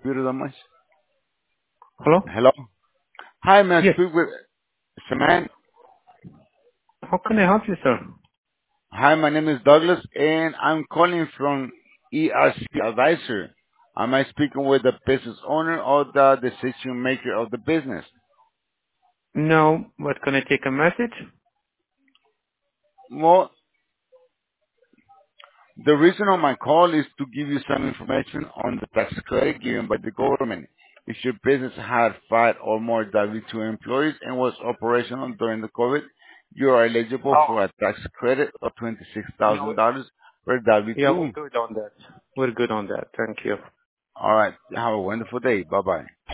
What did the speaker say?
you that much. Hello? Hello. Hi, may I Yes. speak with Saman? How can I help you, sir? Hi, my name is Douglas, and I'm calling from ERC Advisor. Am I speaking with the business owner or the decision maker of the business? No, but can I take a message? Well, the reason of my call is to give you some information on the tax credit given by the government. If your business had 5 or more W-2 employees and was operational during the COVID, you are eligible Oh. for a tax credit of No. $26,000 per Yeah, we're W-2. good on that. We're good on that. Thank you. All right. Have a wonderful day. Bye-bye.